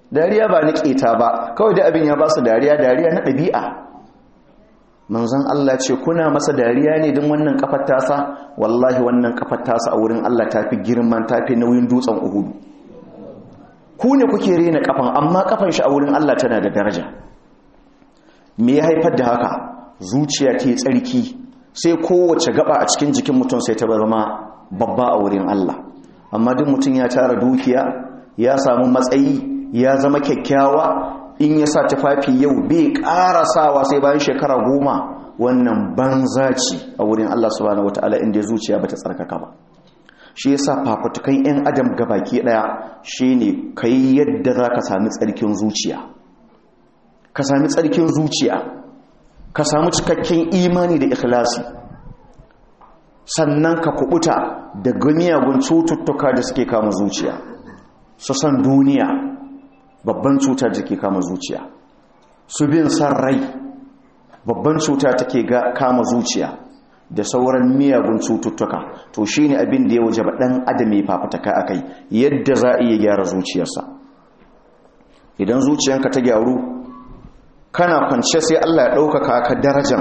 dariya ba na keta ba, kawai da abin ya ba su dariya na ɗabi'a. Manzon Allah ce kuna masa dariya ne don wannan kafar tasa, wallahi wannan kafar tasa a wurin Allah tafi girman, tafi nauyin dutsen Uhud. Ku ne kuke rena kafan, amma kafan shi a wurin Allah tana da daraja. Me ya haifar da haka? Zuciya ta tsarki, sai kowace gaba a cikin jikin mutum sai ta zama babba a wurin Allah. Amma duk mutum ya tara dukiya, ya samu matsayi, ya zama kyakkyawa, in ya sa tufafi yau bai karasawa sai bayan shekara 10, wannan banza ce a wurin Allah subhanahu wataala inda zuciya bata tsarkaka ba. Shi yasa fafutukan yan adam gabaki daya shine kai yadda zaka sami tsarkin zuciya, ka sami tsarkin zuciya, ka samu cikakken imani da ikhlasi, sannan ka kubuta daga miyagun cututtuka da suke kama zuciya. Su san duniya, babban cutar da ke kama zuciya, su bin san rai, babban cuta take kama zuciya, da sauran miyagun cututtuka. To shine abin da ya wajaba dan adam ya fafutuka akai, yadda za a iya gyara zuciyarsa. Idan zuciyanka ta gyaru, kana kwance sai Allah ya ɗaukaka ka darajar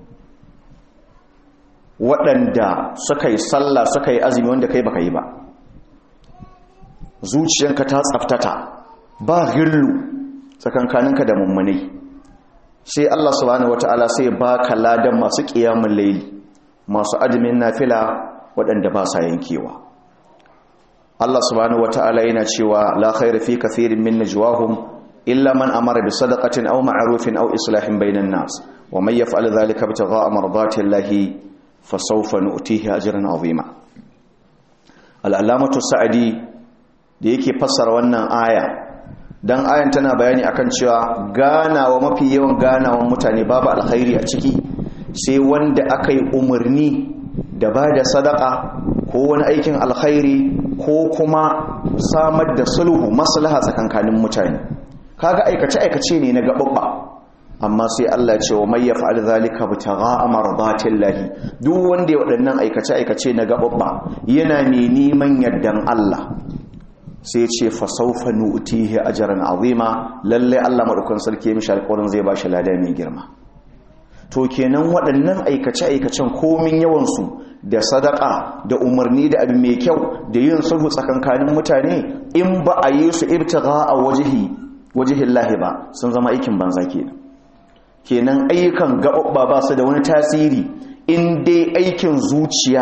waɗanda suka yi sallah, suka yi azumi wanda kai baka yi ba. Zuciyanka ta tsaftata, ba gillu tsakankaninka da mummunai, sai Allah subhanahu wataala sai baka ladan masu qiyamul layli, masu azumin nafila waɗanda ba sa yankewa. Allah subhanahu wataala yana cewa la khayra fi kathirin min najwahum illa man amara bi sadaqatin aw ma'rufin aw islahin bainan nas wa man yaf'al dhalika ibtigha'a mardati llahi fasawfa nu'tihi ajran 'azima. Al-allamatu Sa'di da yake fassara wannan aya, dan ayan tana bayani akan cewa ganawa, mafi yawan ganawan mutane babu alkhairi a ciki sai wanda aka yi umarni da ba da sadaka ko wani aikin alkhairi ko kuma samar da sulhu, maslaha tsakankanin mutane. Kaga aikace-aikace ne na gaɓaɓɓa, amma sai Allah ce wa mai yaf'al zalika bigha'a mardatillahi, duk wanda ya waɗannan aikace-aikace na gaɓaɓɓa yana mai neman yardan Allah, sai ce fa sawfa nu'tihi ajran 'azima, lalle Allah madaukakin sarki mishi alƙawarin zai bashi lada mai girma. To kenan waɗannan aikace-aikacen komin yawan su, da sadaka, da umarni da abu mai kyau, da yin sulhu tsakankanin mutane, in ba a yi su ibtigha'a wajhillahi ba, sun zama aikin banza kenan ayyukan gaɓaɓɓa ba su da wani tasiri in dai aikin zuciya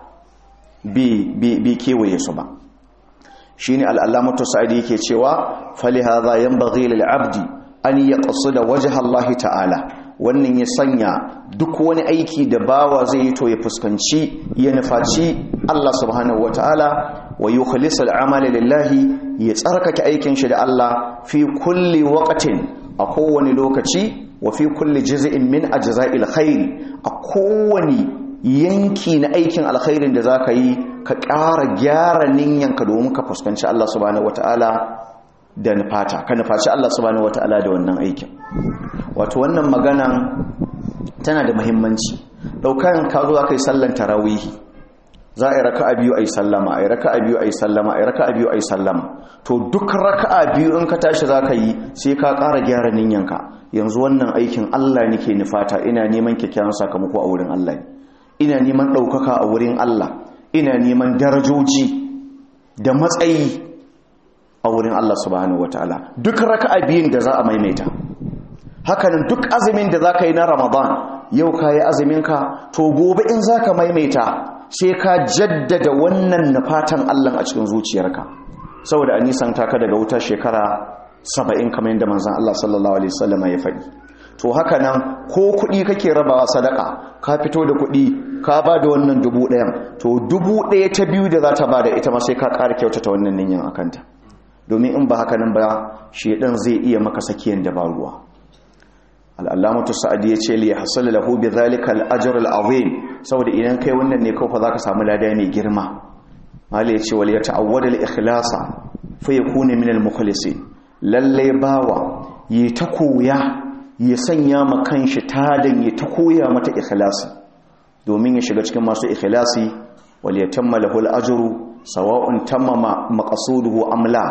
bai kewaye su ba. shine al-allamatu Sa'di yake cewa falihaza yanbaghi lil 'abdi an yaqsida wajha Allah ta'ala, wannan ya sanya duk wani aiki da bawa zai yi to ya fuskanci, ya nufaci Allah subhanahu wataala, wa yukhlisal amala lillahi, ya tsarkake aikin shi da Allah fi kulli waqtin, a kowane lokaci, wa fi kulli juz'in min ajza'il khair, a kowane yanki na aikin alkhairin da zaka yi ka ƙara gyara niyyanka domin ka fuskanci Allah subhanahu wataala da nufata, ka nufaci Allah subhanahu wataala da wannan aikin. Wato wannan magana tana da muhimmanci. Daukan ka zo kai sallan tarawih, za a yi raka'a biyu ayi sallama, ayi raka'a biyu ayi sallama, ayi raka'a biyu ayi sallama. To duk raka'a biyu in ka tashi zaka yi sai ka ƙara gyara niyyanka. Yanzu wannan aikin Allah nake nufata, ina neman kyakkyawan sakamako a wurin Allah, ina neman ɗaukaka a wurin Allah, ina neman darajoji da matsayi a wurin Allah subhanahu wataala. Duk raka'a biyun da za a maimaita, hakanan duk azumin da zaka yi na Ramadan, yau kayi azuminka, to gobe in zaka maimaita sai ka jaddada wannan nufatan Allah a cikin zuciyarka, saboda an nisanta ka daga wuta shekara 70 kamar yadda manzon Allah sallallahu alaihi wasallam ya faɗi. To haka nan ko kuɗi kake rabawa sadaka, ka fito da kuɗi ka ba da wannan 1000, to 1000 ta biyu da za ta ba da ita ma sai ka ƙara kyautata wannan niyyar akanta, domin in ba haka nan ba shedan zai iya maka sakiyan da ba ruwa. Al-allamatu Sa'di ya ce li yahsul lahu bi dhalika al-ajr al-azim, saboda idan kai wannan ne kawai fa zaka samu lada mai girma. Mali ya ce wal yata'awwad al-ikhlasa fa yakuna min al-mukhlisin, lalle bawa yi ta koya, ya sanya ma kanshi tadan, ya ta koya mata ikhlasi domin ya shiga cikin masu ikhlasi. Wal yatamma lahu al-ajru sawa'un tamma maqsuduhu am la,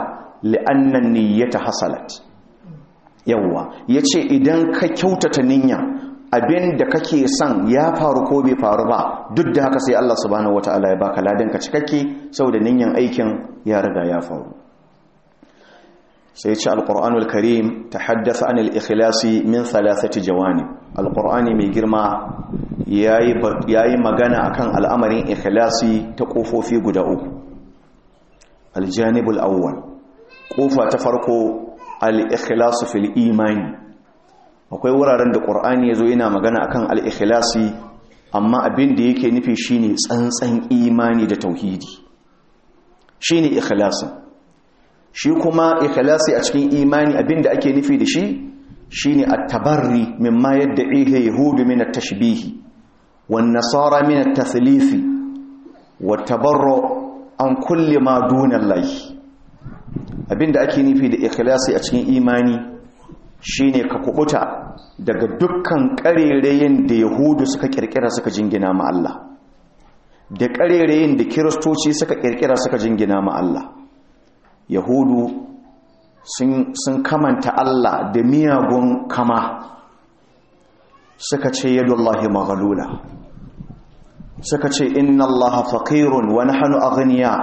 li'anna niyyata hasalat. Yawwa yace idan ka kyautata niyya abin da kake son ya faru ko bai faru ba, duk da haka sai Allah subhanahu wataala ya baka ladan ka cikakke saboda niyyan aikin ya riga ya faru. sai ce alƙur'anul karim ta haddasa anil ikhlasi min thalathati jawanib. alƙur'ani mai girma ya yi magana akan al'amarin ikhlasi ta ƙofofi guda uku. aljanibul awwal, ƙofa ta farko al-ikhlasu fil imani. akwai wuraren da ƙur'ani ya zo yana magana akan al-ikhlasi, amma abin da yake nufi shine tsantsan imani da tauhidi, shine ikhlasin. shi kuma ikhlasi a cikin imani abinda ake nufi da shi shine at-tabarri mimma yad'ihi yahudu min at-tashbih wan nasara min at-tathlith wat tabarru an kulli ma duna Allah. Abinda ake nufi da ikhlasi a cikin imani shine ka kubuta daga dukkan karerayen da yahudu suka kirkira suka jingina ma Allah, da karerayen da kiristoci suka kirkira suka jingina ma Allah. Yahudu sun kamanta Allah da miyagun kama, suka ce yadullahi maghlula, suka ce inna Allah faqirun wa nahnu aghniya,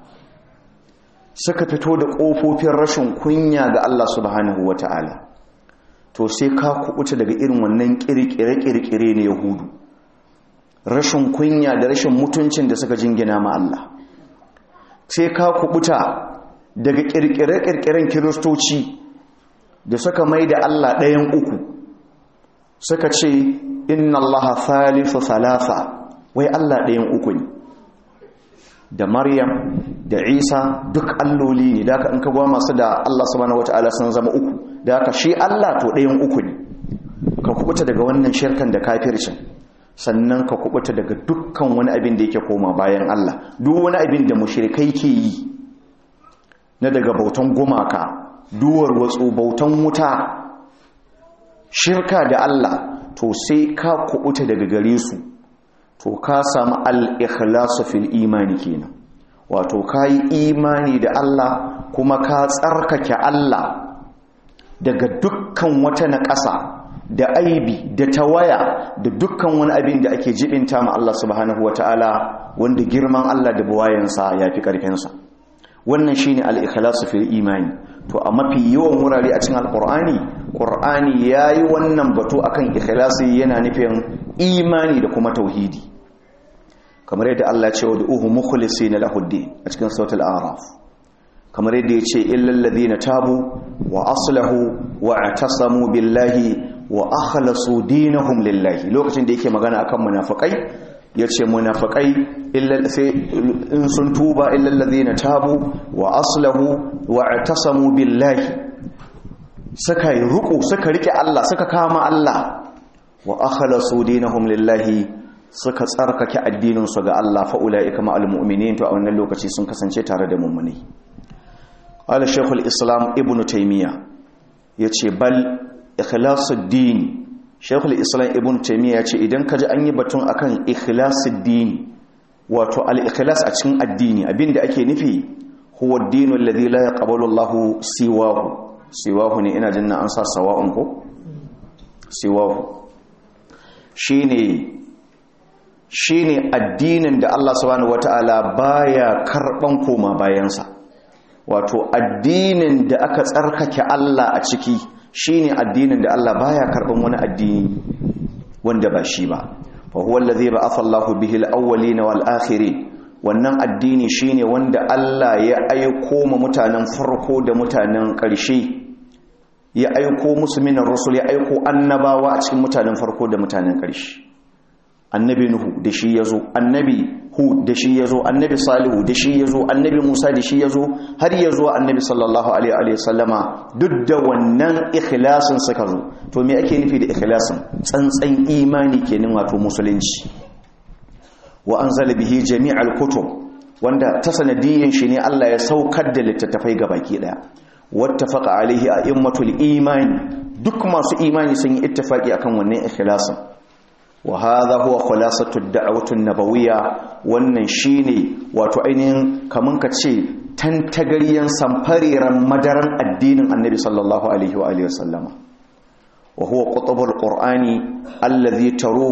suka fito da kofofin rashin kunya ga Allah subhanahu wata'ala. To sai ka kubuta daga irin wannan kirkire ne Yahudu, rashin kunya da rashin mutuncin da suka jingina ma Allah. Sai ka kubuta daga kirkire-kirkiren kiristoci da suka mai da Allah ɗayan uku, suka ce inna Allah thalithu thalatha, wai Allah ɗayan uku ne, da Maryam da Isa duk alloli ne, da aka in ka gwa masu da Allah subhanahu wata'ala sun zama uku, da aka shi Allah to ɗayan uku ne. Ka kubuta daga wannan shirkan da kafircin, sannan ka kubuta daga dukkan wani abin da yake koma bayan Allah, duk wani abin da mushrikai ke yi na daga bautan gumaka, duwar watsu, bautan wuta, shirka da Allah, to sai ka kubuta daga gare su, to ka samu al-ikhlasu fil imani kenan. Wato ka yi imani da Allah kuma ka tsarkake Allah daga dukkan wata naƙasa da aibi da tawaya da dukkan wani abin da ake jibinta ma Allah subhanahu wataala, wanda girman Allah da buwayensa ya fi ƙarfinsa. Wannan shine al-ikhlasu fil imani. To a mafi yawan wurare a cikin Qur'ani yayi wannan batu akan ikhlasi, yana nufin imani da kuma tauhidi, kamar yadda Allah ya ce wa du'uhu mukhlisina lahu-ddin a cikin suratul a'raf, kamar yadda ya ce illal ladina tabu wa aslahu wa atasamu billahi wa akhlasu dinahum lillahi. Lokacin da yake magana akan munafikai, yace munafikai in sun tuba illal ladina tabu wa aslahu wa atasamu billahi, suka yi ruku, suka rike Allah, suka kama Allah, wa akhlasu dinahum lillahi, suka tsarkake addinin su ga Allah, fa ulaika ma'al mu'minin, to a wannan lokaci sun kasance tare da mu'minai. Qala Shaykhul Islam Ibn Taymiyyah yace bal ikhlasu din. Shaykhul Islam Ibn Taymiyyah yace idan kaji an yi batun akan ikhlasu din, wato al-ikhlas a cikin addini, abinda ake nufi huwa ad-dinu alladhi la yaqbalu Allahu siwahu ne, ina jin an sa sawa'un ko siwahu, shine addinin da Allah subhanahu wataala baya karban koma bayansa. Wato addinin da aka tsarkake Allah a ciki shine addinin da Allah baya karban wani addini wanda ba shi ba. fa huwa allazi ba'atha Allahu bihi al-awwalin wal-akhirin. Wannan addini shine wanda Allah ya aiko ma mutanen farko da mutanen ƙarshe, ya aiko musu minar rusul, ya aiko annabawa a cikin mutanen farko da mutanen ƙarshe. Annabi Nuhu da shi yazo, annabi Hud da shi yazo, annabi Salihu da shi yazo, annabi Musa da shi yazo, har yazo annabi sallallahu alaihi wa sallama. Duk da wannan ikhlasin suka zo. To me ake nufi da ikhlasin? Tsantsan imani kenan, wato musulunci. Wa anzala bihi jami'al kutub, wanda ta sanadiyin shi ne Allah ya saukar da littattafai gabaki daya. Wattafaqa alaihi a'immatul imani, duk masu imani sun yi ittifaki akan wannan ikhlasin. Wa hadha huwa khulasatu ad-da'wati an-nabawiyya, wannan shine wato ainihin kaman ka ce tantagariyan samfariran madaran addinin annabi sallallahu alaihi wa alihi wasallama wa huwa qutbul qur'ani allazi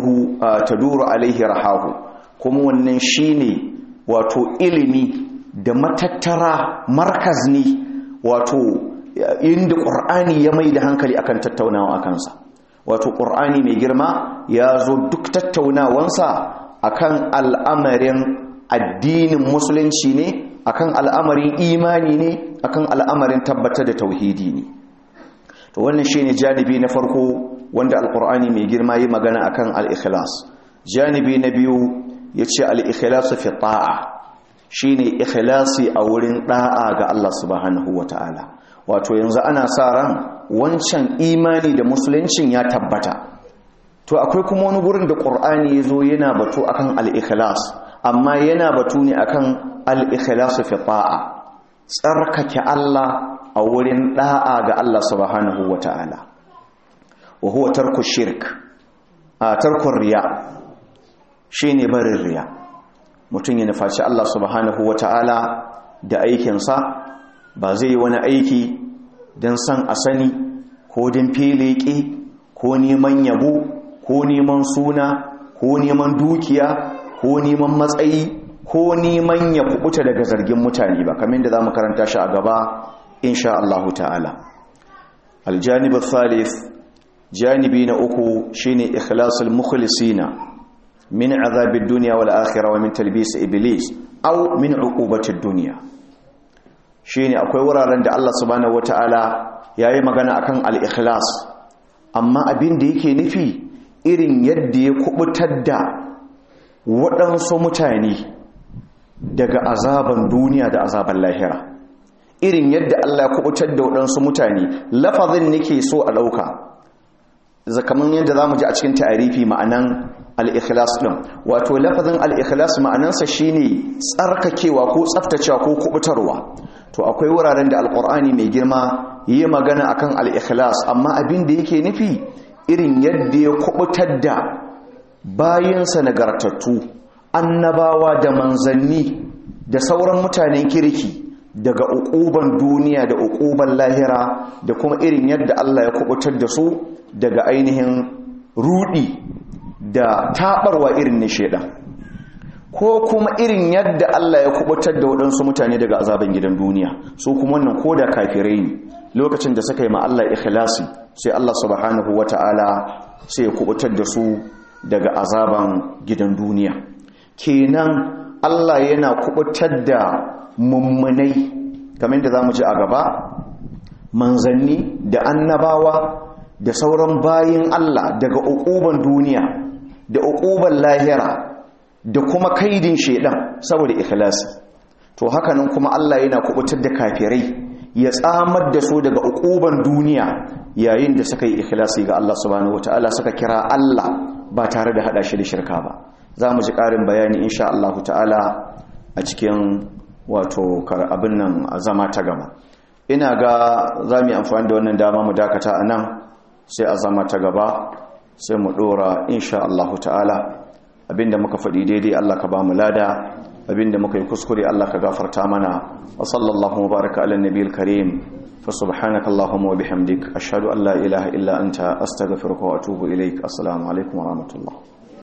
taduru alaihi rahahu, kuma wannan shine wato ilimi da matattara markaz ne, wato inda qur'ani ya mai da hankali akan tattaunawa akan sa. Wato qur'ani mai girma ya zo duk tattaunawansa akan al'amarin addinin musulunci ne, akan al'amarin imani ne, akan al'amarin tabbatar da tauhidi ne. To wannan shine janibi na farko wanda alqur'ani mai girma yi magana akan al-ikhlas. Janibi na biyu yace al-ikhlasu fi ta'a, shine ikhlasi a wurin da'a ga Allah subhanahu wataala. Wato yanzu ana sa ran wancan imani da musuluncin ya tabbata, to akwai kuma wani gurin da qur'ani yazo yana batu akan al-ikhlas, amma yana batu ne akan al-ikhlasu fi ta'a, tsarkake Allah a wurin da'a ga Allah subhanahu wata'ala. Wa huwa tarku shirk, tarku riya, shine barin riya. Mutum ya nufaci Allah subhanahu wata'ala da aikinsa, ba zai yi wani aiki don san a sani ko don feleke ko neman yabo ko neman suna ko neman dukiya ko neman matsayi ko neman ya kubuta daga zargin mutane ba, kamar da za mu karanta shi a gaba insha Allah ta'ala. Aljanib al-thalith, janibi na uku shine ikhlasul mukhlisina min azabid dunya wal akhirah wa min talbis iblis aw min uqubati dunya. Shine akwai wuraren da Allah subhanahu wataala yayi magana akan al-ikhlas, amma abin da yake nufi irin yadda ya kubutar da waɗansu mutane daga azaban duniya da azaban lahira. Irin yadda Allah ya kubutar da waɗansu mutane, lafazin nake so a ɗauka zakaman yadda za mu ji a cikin ta'arifi ma'anan al-ikhlas ɗin. Wato lafazin al-ikhlas ma'anansa shine tsarkakewa ko tsaftacewa ko kubutarwa. To akwai wuraren da alƙur'ani mai girma yi magana akan al-ikhlas, amma abin da yake nufi irin yadda ya kubutar da bayinsa nagartattu, annabawa da manzanni da sauran mutanen kirki daga uquban duniya da uquban lahira, da kuma irin yadda Allah ya kubutar da su daga ainihin rudi da tabarwa irin na shedan, ko kuma irin yadda Allah ya kubutar da waɗansu mutane daga azaban gidan duniya. Su kuma wannan koda kafirai ne, lokacin da suka yi ma Allah ikhlasi, sai Allah subhanahu wata'ala sai ya kubutar da su daga azaban gidan duniya. Kenan Allah yana kubutar da mummunai, kamar da zamu ji a gaba, manzanni da annabawa da sauran bayin Allah daga uquban duniya da uquban lahira da kuma kaidin shedan saboda ikhlasi. To haka nan kuma Allah yana kubutar da kafirai, ya tsamar da su daga uquban duniya yayin da suka yi ikhlasi ga Allah subhanahu wataala, suka kira Allah ba tare da hada shi da shirka ba. Za mu ji ƙarin bayani insha Allah ta'ala a cikin wato abin nan a zama ta gaba. Ina ga za mu yi amfani da wannan dama mu dakata a nan, sai a zama ta gaba sai mu ɗora insha Allah ta'ala. Abinda muka faɗi daidai Allah ka ba mu lada, abinda muka yi kuskure Allah ka gafarta mana. Wa sallallahu baraka ala nabiyil karim, fa subhanaka allahumma wa bihamdik ashhadu an la ilaha illa anta astaghfiruka wa atubu ilaik. Assalamu alaikum wa rahmatullah.